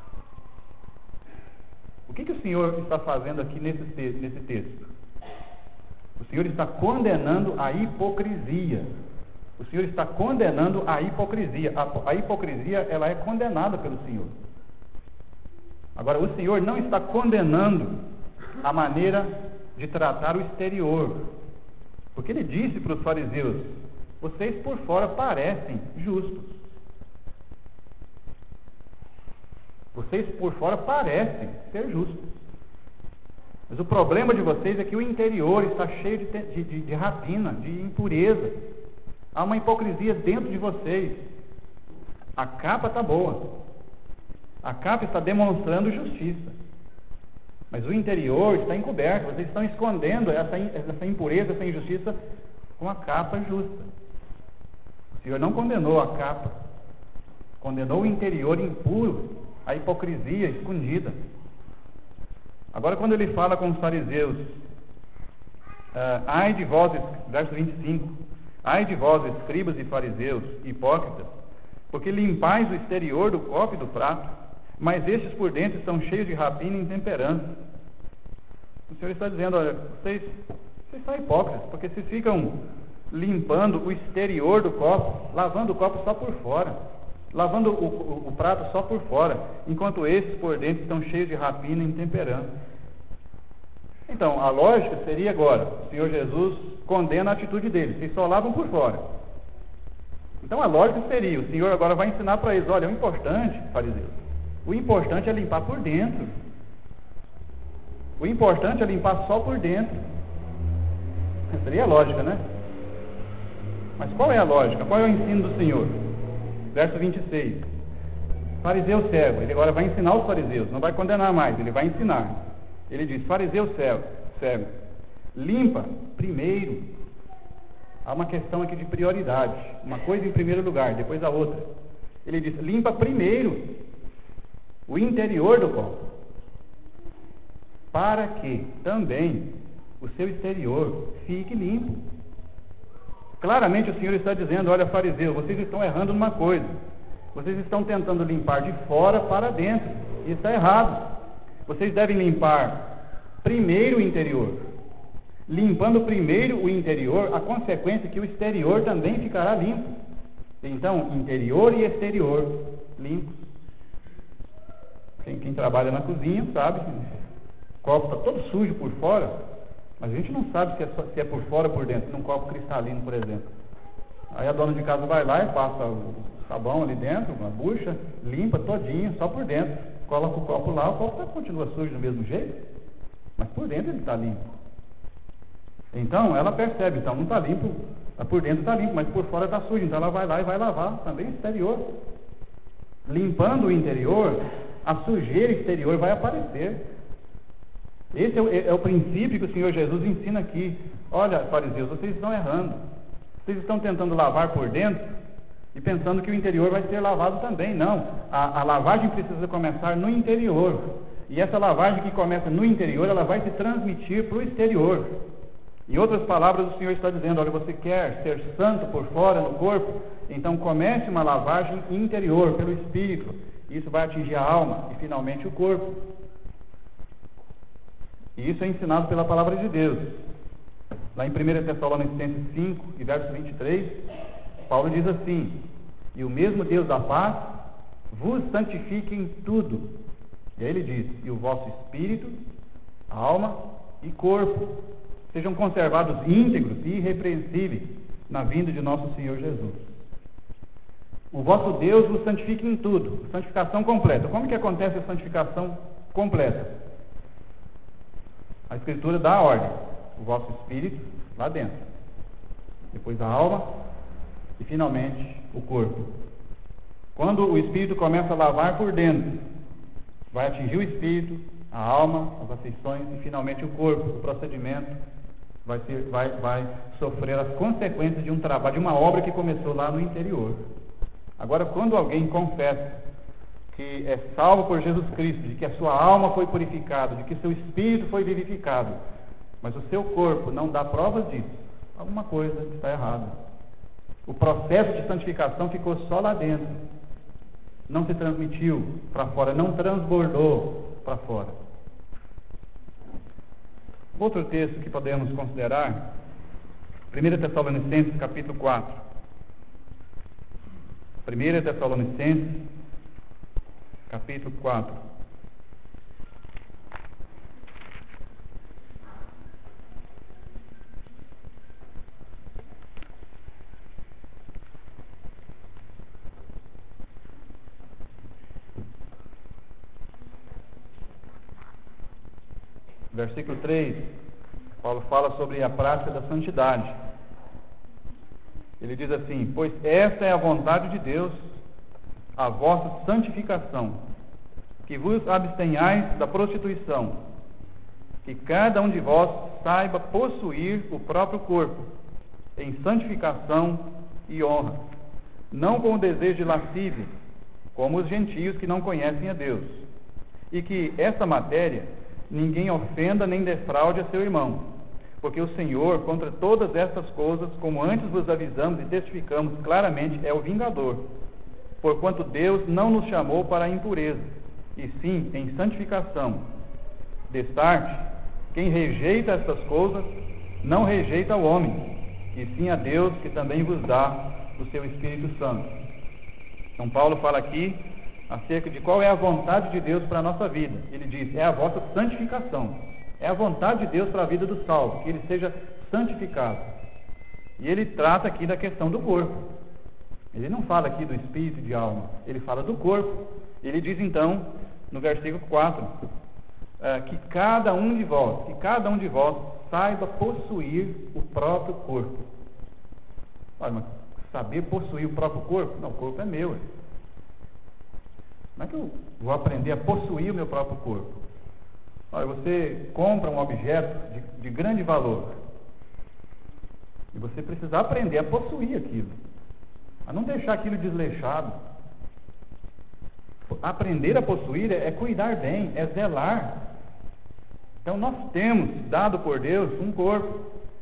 O que o Senhor está fazendo aqui nesse texto? O Senhor está condenando a hipocrisia. O Senhor está condenando a hipocrisia. A hipocrisia, ela é condenada pelo Senhor. Agora, o Senhor não está condenando a maneira de tratar o exterior. Porque Ele disse para os fariseus: vocês por fora parecem justos. Vocês por fora parecem ser justos. Mas o problema de vocês é que o interior está cheio de rapina, de impureza. Há uma hipocrisia dentro de vocês. A capa está boa. A capa está demonstrando justiça. Mas o interior está encoberto. Vocês estão escondendo essa impureza, essa injustiça com a capa justa. O Senhor não condenou a capa. Condenou o interior impuro, a hipocrisia escondida. Agora, quando ele fala com os fariseus, ai de vós, verso 25, ai de vós, escribas e fariseus, hipócritas, porque limpais o exterior do copo e do prato, mas estes por dentro estão cheios de rapina e intemperança. O Senhor está dizendo: olha, vocês são hipócritas, porque vocês ficam limpando o exterior do copo, lavando o copo só por fora, lavando o prato só por fora, enquanto esses por dentro estão cheios de rapina e intemperança. Então, a lógica seria agora: o Senhor Jesus condena a atitude deles, vocês só lavam por fora. Então, a lógica seria: o Senhor agora vai ensinar para eles: olha, o importante, fariseus, o importante é limpar por dentro. O importante é limpar só por dentro. Seria a lógica, né? Mas qual é a lógica? Qual é o ensino do Senhor? Verso 26. Fariseu cego. Ele agora vai ensinar os fariseus, não vai condenar mais, ele vai ensinar. Ele diz: fariseu cego, limpa primeiro. Há uma questão aqui de prioridade. Uma coisa em primeiro lugar, depois a outra. Ele diz: limpa primeiro o interior do copo, para que também o seu exterior fique limpo. Claramente o Senhor está dizendo: olha, fariseu, vocês estão errando numa coisa. Vocês estão tentando limpar de fora para dentro. E está errado. Vocês devem limpar primeiro o interior. Limpando primeiro o interior, a consequência é que o exterior também ficará limpo. Então, interior e exterior limpos. Quem trabalha na cozinha sabe que o copo está todo sujo por fora, mas a gente não sabe se é por fora ou por dentro, num copo cristalino, por exemplo. Aí a dona de casa vai lá e passa o sabão ali dentro, uma bucha, limpa todinho, só por dentro. Coloca o copo lá, o copo continua sujo do mesmo jeito, mas por dentro ele está limpo. Então ela percebe: então não está limpo, por dentro está limpo, mas por fora está sujo. Então ela vai lá e vai lavar também o exterior. Limpando o interior, a sujeira exterior vai aparecer. Esse é o princípio que o Senhor Jesus ensina aqui. Olha, fariseus, vocês estão errando. Vocês estão tentando lavar por dentro e pensando que o interior vai ser lavado também. Não, a lavagem precisa começar no interior. E essa lavagem que começa no interior, ela vai se transmitir para o exterior. Em outras palavras, o Senhor está dizendo: olha, você quer ser santo por fora, no corpo? Então comece uma lavagem interior, pelo Espírito. Isso vai atingir a alma e finalmente o corpo. E isso é ensinado pela palavra de Deus. Lá em 1 Tessalonicenses 5, e verso 23, Paulo diz assim: e o mesmo Deus da paz vos santifique em tudo. E aí ele diz: e o vosso espírito, alma e corpo sejam conservados íntegros e irrepreensíveis na vinda de nosso Senhor Jesus. O vosso Deus vos santifique em tudo. Santificação completa. Como que acontece a santificação completa? A Escritura dá a ordem: o vosso espírito lá dentro, depois a alma e finalmente o corpo. Quando o espírito começa a lavar por dentro, vai atingir o espírito, a alma, as afeições e finalmente o corpo. O procedimento vai sofrer as consequências de um trabalho, de uma obra que começou lá no interior. Agora, quando alguém confessa que é salvo por Jesus Cristo, de que a sua alma foi purificada, de que seu espírito foi vivificado, mas o seu corpo não dá provas disso, alguma coisa está errada. O processo de santificação ficou só lá dentro, não se transmitiu para fora, não transbordou para fora. Outro texto que podemos considerar, 1 Tessalonicenses capítulo 4. 1 Tessalonicenses capítulo 4. Versículo 3, Paulo fala sobre a prática da santidade. Ele diz assim: pois esta é a vontade de Deus, a vossa santificação, que vos abstenhais da prostituição, que cada um de vós saiba possuir o próprio corpo em santificação e honra, não com o desejo de lascívia, como os gentios que não conhecem a Deus, e que esta matéria ninguém ofenda nem defraude a seu irmão, porque o Senhor, contra todas estas coisas, como antes vos avisamos e testificamos claramente, é o vingador, porquanto Deus não nos chamou para a impureza, e sim em santificação. Destarte, quem rejeita estas coisas, não rejeita o homem, e sim a Deus, que também vos dá o seu Espírito Santo. Então Paulo fala aqui acerca de qual é a vontade de Deus para a nossa vida. Ele diz: é a vossa santificação. É a vontade de Deus para a vida do salvo, que ele seja santificado. E ele trata aqui da questão do corpo. Ele não fala aqui do espírito e de alma, ele fala do corpo. Ele diz então, no versículo 4, que cada um de vós saiba possuir o próprio corpo. Olha, mas saber possuir o próprio corpo? Não, o corpo é meu. Como é que eu vou aprender a possuir o meu próprio corpo? Olha, você compra um objeto de grande valor e você precisa aprender a possuir aquilo, a não deixar aquilo desleixado. Aprender a possuir é cuidar bem, é zelar. Então nós temos dado por Deus um corpo,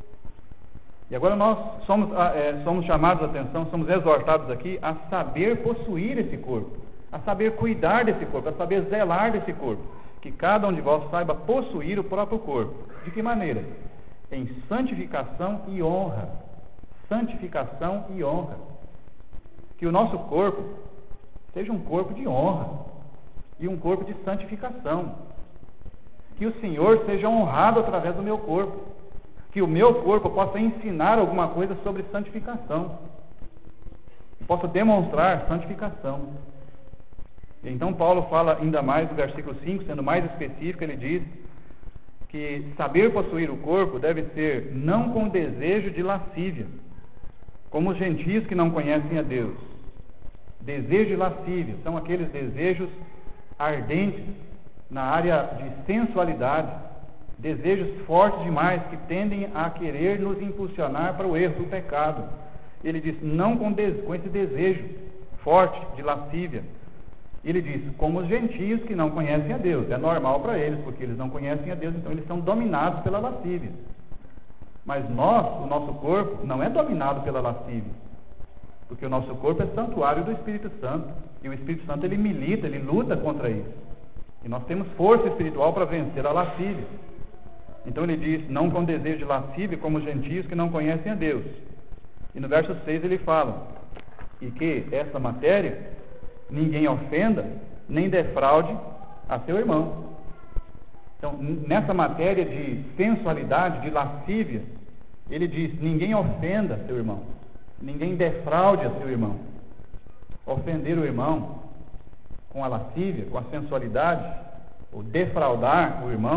e agora nós somos chamados a atenção, somos exortados aqui a saber possuir esse corpo, a saber cuidar desse corpo, a saber zelar desse corpo, que cada um de vós saiba possuir o próprio corpo. De que maneira? Em santificação e honra. Santificação e honra. Que o nosso corpo seja um corpo de honra e um corpo de santificação. Que o Senhor seja honrado através do meu corpo. Que o meu corpo possa ensinar alguma coisa sobre santificação. Possa demonstrar santificação. Então Paulo fala ainda mais no versículo 5, sendo mais específico, ele diz que saber possuir o corpo deve ser não com desejo de lascívia, como os gentios que não conhecem a Deus. Desejo de lascívia são aqueles desejos ardentes na área de sensualidade, desejos fortes demais que tendem a querer nos impulsionar para o erro do pecado. Ele diz, não com esse desejo forte de lascívia. Ele diz, como os gentios que não conhecem a Deus. É normal para eles, porque eles não conhecem a Deus, então eles são dominados pela lascívia. Mas o nosso corpo, não é dominado pela lascívia, porque o nosso corpo é santuário do Espírito Santo, e o Espírito Santo ele milita, ele luta contra isso. E nós temos força espiritual para vencer a lascívia. Então ele diz, não com desejo de lascívia, como os gentios que não conhecem a Deus. E no verso 6 ele fala, e que essa matéria ninguém ofenda, nem defraude a seu irmão. Então, nessa matéria de sensualidade, de lascívia, ele diz, ninguém ofenda seu irmão, ninguém defraude a seu irmão. Ofender o irmão com a lascívia, com a sensualidade, ou defraudar o irmão,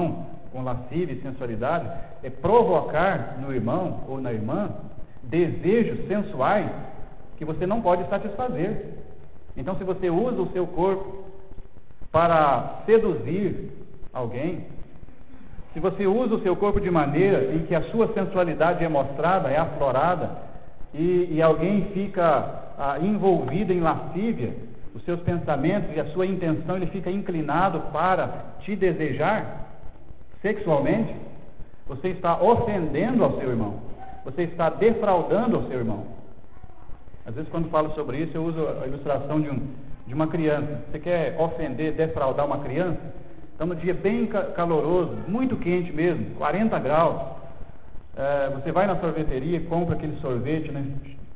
com lascívia e sensualidade, é provocar no irmão ou na irmã desejos sensuais que você não pode satisfazer. Então, se você usa o seu corpo para seduzir alguém, se você usa o seu corpo de maneira em que a sua sensualidade é mostrada, é aflorada, e alguém fica envolvido em lascívia, os seus pensamentos e a sua intenção, ele fica inclinado para te desejar sexualmente, você está ofendendo ao seu irmão, você está defraudando ao seu irmão. Às vezes, quando falo sobre isso, eu uso a ilustração de uma criança. Você quer ofender, defraudar uma criança? Então, no dia bem caloroso, muito quente mesmo, 40 graus, você vai na sorveteria e compra aquele sorvete, né?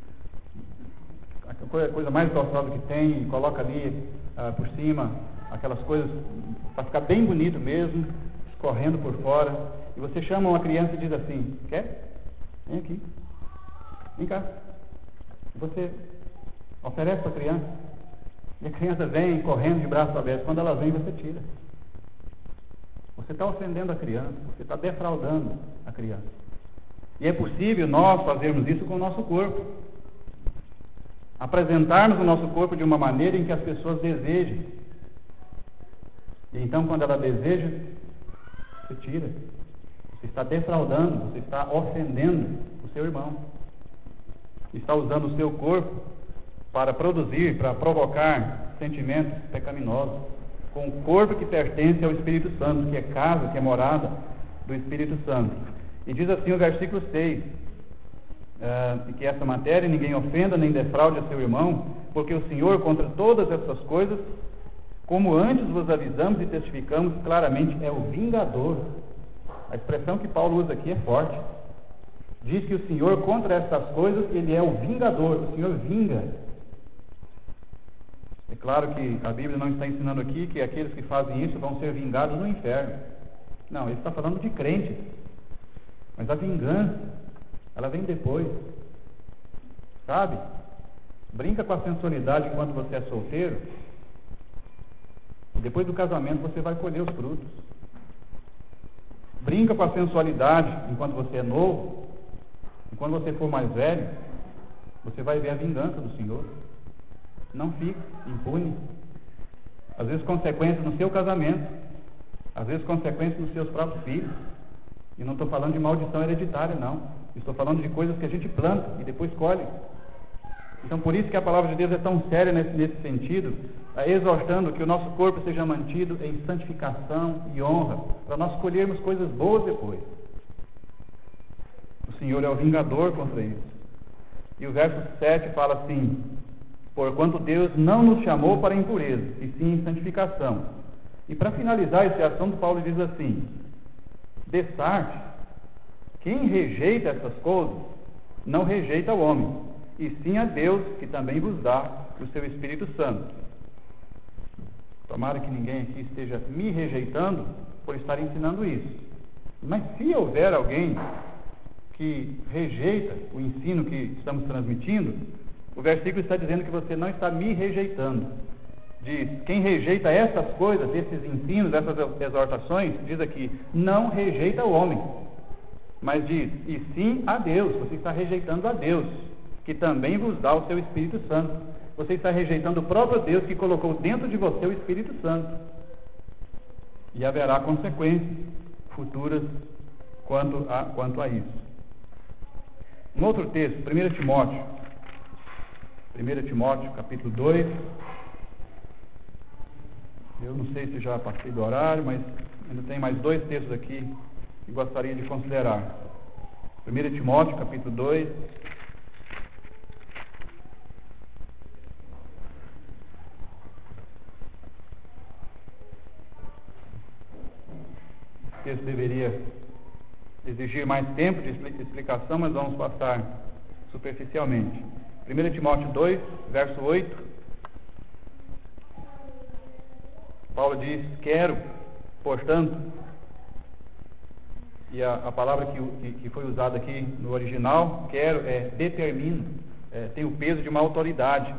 A coisa mais gostosa que tem, e coloca ali por cima aquelas coisas para ficar bem bonito mesmo, escorrendo por fora. E você chama uma criança e diz assim: quer? Vem aqui, vem cá. Você oferece para a criança, e a criança vem correndo de braços abertos. Quando ela vem, você tira. Você está ofendendo a criança, você está defraudando a criança. E é possível nós fazermos isso com o nosso corpo, apresentarmos o nosso corpo de uma maneira em que as pessoas desejem. E então, quando ela deseja, você tira. Você está defraudando, você está ofendendo o seu irmão. Está usando o seu corpo para produzir, para provocar sentimentos pecaminosos, com o corpo que pertence ao Espírito Santo, que é casa, que é morada do Espírito Santo. E diz assim o versículo 6, que essa matéria: ninguém ofenda nem defraude a seu irmão, porque o Senhor, contra todas essas coisas, como antes vos avisamos e testificamos claramente, é o vingador. A expressão que Paulo usa aqui é forte. Diz que o Senhor, contra essas coisas, ele é o vingador. O Senhor vinga. É claro que a Bíblia não está ensinando aqui que aqueles que fazem isso vão ser vingados no inferno. Não, ele está falando de crentes. Mas a vingança, ela vem depois. Sabe? Brinca com a sensualidade enquanto você é solteiro, e depois do casamento você vai colher os frutos. Brinca com a sensualidade enquanto você é novo, e quando você for mais velho, você vai ver a vingança do Senhor. Não fique impune. Às vezes consequências no seu casamento, às vezes consequências nos seus próprios filhos. E não estou falando de maldição hereditária, não. Estou falando de coisas que a gente planta e depois colhe. Então, por isso que a palavra de Deus é tão séria nesse sentido, exortando que o nosso corpo seja mantido em santificação e honra, para nós colhermos coisas boas depois. O Senhor é o vingador contra isso. E o verso 7 fala assim: porquanto Deus não nos chamou para impureza, e sim em santificação. E para finalizar esse assunto, Paulo diz assim: destarte, quem rejeita essas coisas, não rejeita o homem, e sim a Deus, que também vos dá o seu Espírito Santo. Tomara que ninguém aqui esteja me rejeitando por estar ensinando isso. Mas se houver alguém que rejeita o ensino que estamos transmitindo, o versículo está dizendo que você não está me rejeitando. Diz: quem rejeita essas coisas, esses ensinos, essas exortações, diz aqui, não rejeita o homem, mas diz, e sim a Deus. Você está rejeitando a Deus, que também vos dá o seu Espírito Santo. Você está rejeitando o próprio Deus, que colocou dentro de você o Espírito Santo. E haverá consequências futuras quanto a isso. Um outro texto, 1 Timóteo, capítulo 2. Eu não sei se já passei do horário, mas ainda tem mais 2 textos aqui que gostaria de considerar. 1 Timóteo, capítulo 2. O texto deveria exigir mais tempo de explicação, mas vamos passar superficialmente. 1 Timóteo 2, verso 8. Paulo diz: quero, portanto, e a palavra que foi usada aqui no original, quero, determino, tem o peso de uma autoridade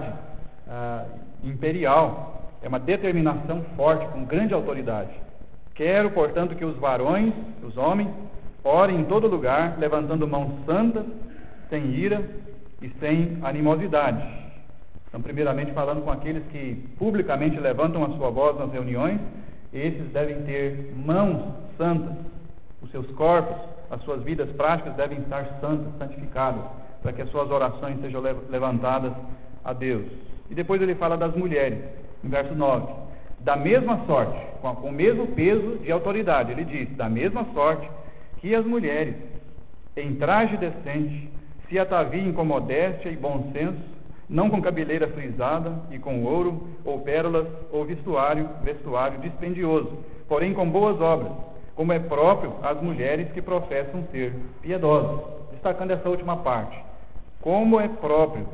imperial, é uma determinação forte, com grande autoridade. Quero, portanto, que os varões, os homens, orem em todo lugar, levantando mãos santas, sem ira e sem animosidade. Então, primeiramente, falando com aqueles que publicamente levantam a sua voz nas reuniões, esses devem ter mãos santas. Os seus corpos, as suas vidas práticas devem estar santas, santificadas, para que as suas orações sejam levantadas a Deus. E depois ele fala das mulheres, no verso 9. Da mesma sorte, com o mesmo peso de autoridade, ele diz, da mesma sorte que as mulheres, em traje decente, se ataviem com modéstia e bom senso, não com cabeleira frisada e com ouro, ou pérolas, ou vestuário dispendioso, porém com boas obras, como é próprio às mulheres que professam ser piedosas. Destacando essa última parte. Como é próprio,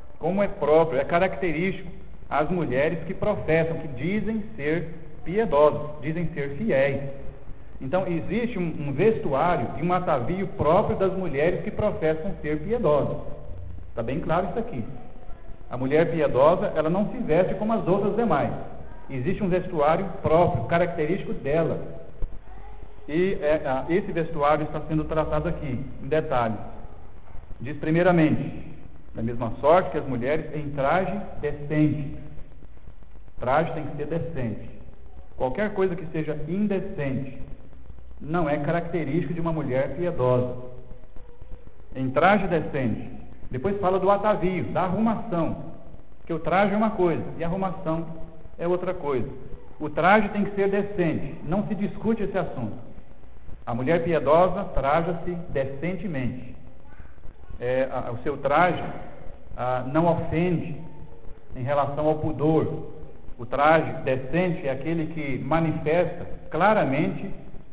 é característico às mulheres que professam, que dizem ser piedosas, dizem ser fiéis. Então, existe um vestuário e um atavio próprio das mulheres que professam ser piedosas. Está bem claro isso aqui. A mulher piedosa, ela não se veste como as outras demais. Existe um vestuário próprio, característico dela. E esse vestuário está sendo tratado aqui, em detalhes. Diz primeiramente, da mesma sorte que as mulheres em traje decente. Traje tem que ser decente. Qualquer coisa que seja indecente não é característico de uma mulher piedosa. Em traje decente. Depois fala do atavio, da arrumação. Que o traje é uma coisa e a arrumação é outra coisa. O traje tem que ser decente. Não se discute esse assunto. A mulher piedosa traja-se decentemente. O seu traje não ofende em relação ao pudor. O traje decente é aquele que manifesta claramente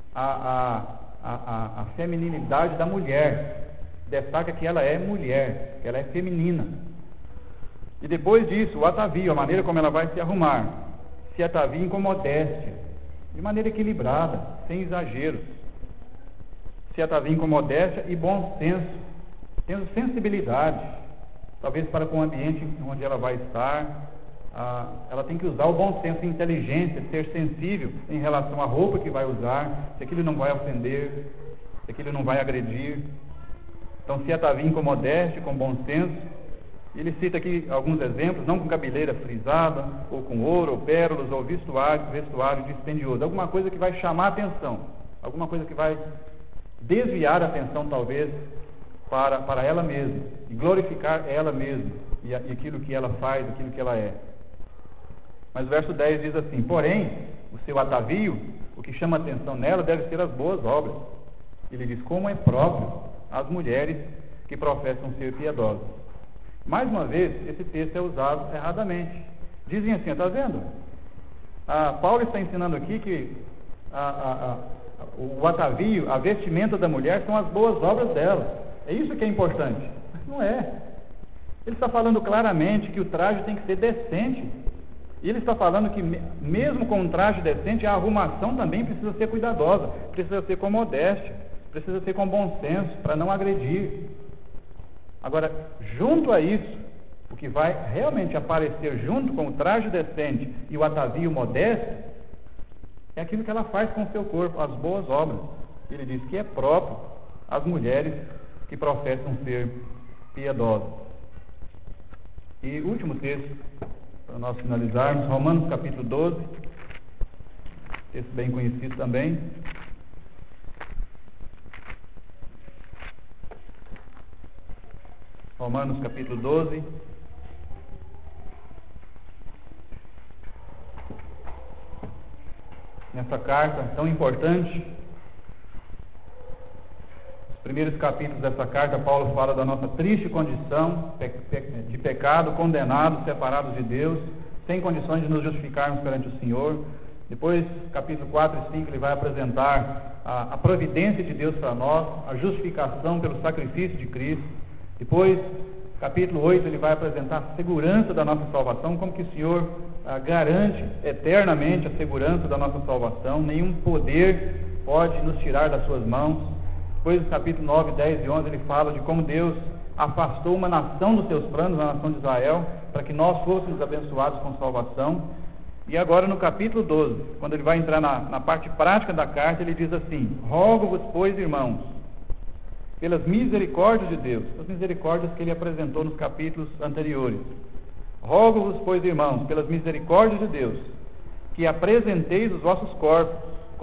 a feminilidade da mulher. Destaca que ela é mulher, que ela é feminina. E depois disso, o atavio, a maneira como ela vai se arrumar. Se ataviem com modéstia, de maneira equilibrada, sem exageros. Se ataviem com modéstia e bom senso, tendo sensibilidade, talvez para com o ambiente onde ela vai estar. Ela tem que usar o bom senso e inteligência, ser sensível em relação à roupa que vai usar, se aquilo não vai ofender, se aquilo não vai agredir. Então, se ataviem com modéstia, com bom senso. Ele cita aqui alguns exemplos, não com cabeleira frisada, ou com ouro, ou pérolas, ou vestuário dispendioso. Alguma coisa que vai chamar a atenção, alguma coisa que vai desviar a atenção, talvez, para ela mesma, e glorificar ela mesma, e aquilo que ela faz, aquilo que ela é. Mas o verso 10 diz assim: porém, o seu atavio, o que chama a atenção nela, deve ser as boas obras. Ele diz, como é próprio às mulheres que professam ser piedosas. Mais uma vez, esse texto é usado erradamente. Dizem assim, está vendo? Paulo está ensinando aqui que o atavio, a vestimenta da mulher são as boas obras dela. É isso que é importante. Mas não é. Ele está falando claramente que o traje tem que ser decente. E ele está falando que mesmo com um traje decente, a arrumação também precisa ser cuidadosa, precisa ser com modéstia, precisa ser com bom senso, para não agredir. Agora, junto a isso, o que vai realmente aparecer junto com o traje decente e o atavio modesto, é aquilo que ela faz com o seu corpo, as boas obras. Ele diz que é próprio às mulheres que professam ser piedosas. E último texto, para nós finalizarmos, Romanos capítulo 12, texto bem conhecido também. Romanos capítulo 12. Nessa carta tão importante, os primeiros capítulos dessa carta, Paulo fala da nossa triste condição de pecado, condenados, separados de Deus, sem condições de nos justificarmos perante o Senhor. Depois, capítulo 4 e 5, ele vai apresentar a providência de Deus para nós, a justificação pelo sacrifício de Cristo. Depois, capítulo 8, ele vai apresentar a segurança da nossa salvação, como que o Senhor garante eternamente a segurança da nossa salvação, nenhum poder pode nos tirar das suas mãos. Depois, no capítulo 9, 10 e 11, ele fala de como Deus afastou uma nação dos seus planos, a nação de Israel, para que nós fôssemos abençoados com salvação. E agora no capítulo 12, quando ele vai entrar na parte prática da carta, ele diz assim: rogo-vos, pois, irmãos, pelas misericórdias de Deus, as misericórdias que ele apresentou nos capítulos anteriores. Rogo-vos, pois, irmãos, pelas misericórdias de Deus, que apresenteis os vossos corpos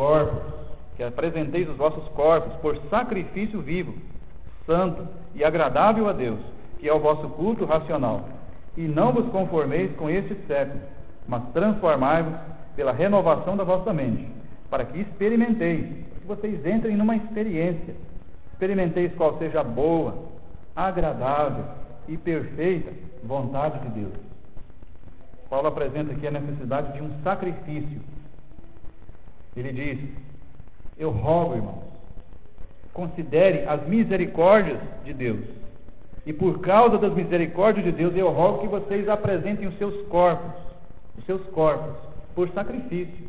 por sacrifício vivo, santo e agradável a Deus, que é o vosso culto racional. E não vos conformeis com este século, mas transformai-vos pela renovação da vossa mente, para que experimenteis, para que vocês entrem numa experiência, experimenteis qual seja a boa, agradável e perfeita vontade de Deus. Paulo apresenta aqui a necessidade de um sacrifício. Ele diz: eu rogo, irmãos, considere as misericórdias de Deus, e por causa das misericórdias de Deus, eu rogo que vocês apresentem os seus corpos por sacrifício.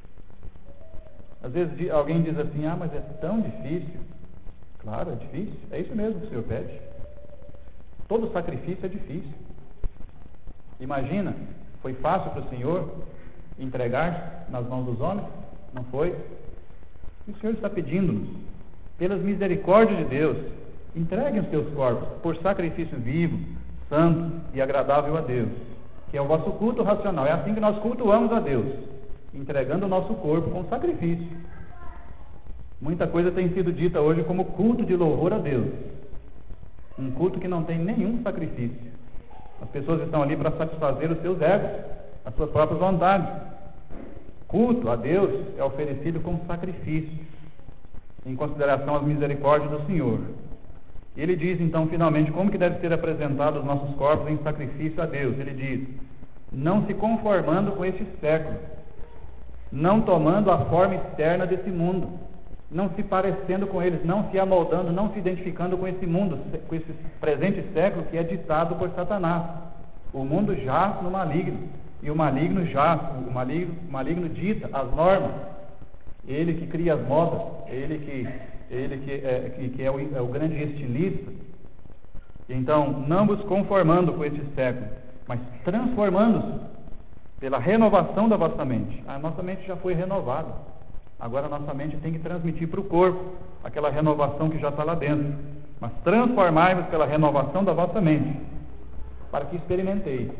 Às vezes alguém diz assim: ah, mas é tão difícil. Claro, é difícil, é isso mesmo que o Senhor pede. Todo sacrifício é difícil. Imagina, foi fácil para o Senhor entregar nas mãos dos homens? Não foi? E o Senhor está pedindo-nos, pelas misericórdias de Deus, entreguem os seus corpos por sacrifício vivo, santo e agradável a Deus, que é o vosso culto racional. É assim que nós cultuamos a Deus, entregando o nosso corpo com sacrifício. Muita coisa tem sido dita hoje como culto de louvor a Deus, um culto que não tem nenhum sacrifício. As pessoas estão ali para satisfazer os seus egos, as suas próprias vontades. Culto a Deus é oferecido como sacrifício, em consideração às misericórdias do Senhor. E ele diz então finalmente como que deve ser apresentados os nossos corpos em sacrifício a Deus. Ele diz: não se conformando com este século, não tomando a forma externa desse mundo, não se parecendo com eles, não se amoldando, não se identificando com esse mundo, com esse presente século que é ditado por Satanás. O mundo jaz no maligno, e o maligno jaz, o maligno dita as normas. Ele que cria as modas, ele que é o grande estilista. Então, não vos conformando com este século, mas transformando-se pela renovação da vossa mente. A nossa mente já foi renovada. Agora a nossa mente tem que transmitir para o corpo aquela renovação que já está lá dentro. Mas transformai-vos pela renovação da vossa mente, para que experimenteis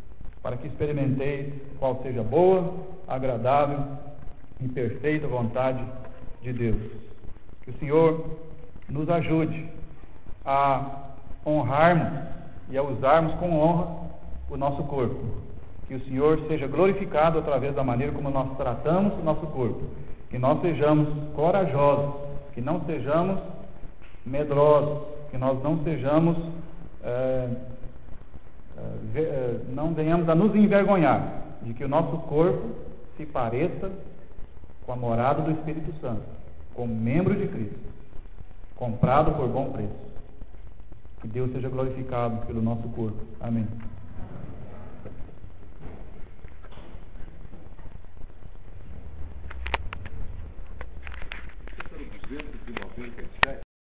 qual seja boa, agradável e perfeita vontade de Deus. Que o Senhor nos ajude a honrarmos e a usarmos com honra o nosso corpo. Que o Senhor seja glorificado através da maneira como nós tratamos o nosso corpo. Que nós sejamos corajosos, que não sejamos medrosos, que nós não sejamos, não venhamos a nos envergonhar de que o nosso corpo se pareça com a morada do Espírito Santo, como membro de Cristo, comprado por bom preço. Que Deus seja glorificado pelo nosso corpo. Amém.